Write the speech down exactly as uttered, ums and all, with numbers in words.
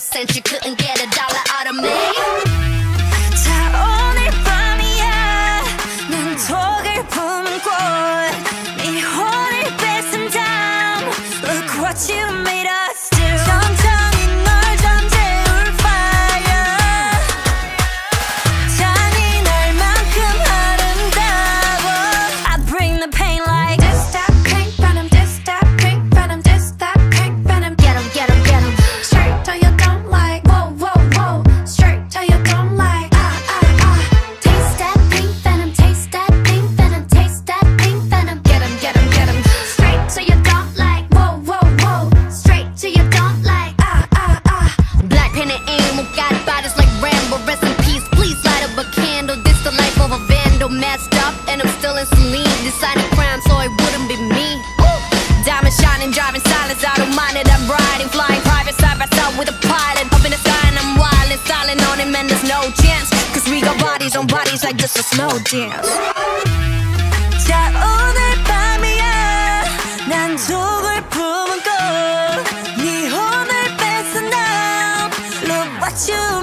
cent, you couldn't get a dollar out of me. 자 오늘 밤이야 난 독을 품은 꽃네 혼을 뺏은 다음 Look what you made us do. 천천히 널 잠재울 fire 잔인할 만큼 아름다워 I bring the pain like This that pink venom, this that pink venom, this that pink venom. Get 'em, get 'em, get 'em. Straight till you don't like. Whoa, whoa, whoa. Straight till you don't like. Ah, ah, ah. Taste that pink venom, taste that pink venom, taste that pink venom. Get 'em, get 'em, get 'em. Straight till you don't like. Whoa, whoa, whoa. Straight till you don't like. Ah, ah, ah. Black pen and ink, got bodies like Rambo. Rest in peace, please light up a candle. This the life of a vandal, messed up, and I'm still in saline. Deciding crime, so it wouldn't be me. Ooh. Diamond shining, driving silence, I don't mind it. I'm riding, flying private side by side with a pilot. Up in the sky and I'm wildin', styling on him, and there's no chance. Cause we got bodies on bodies like this a slow dance. 자 오늘 밤이야 난 독을 품은 꽃네 혼을 뺏은 다음 Look what you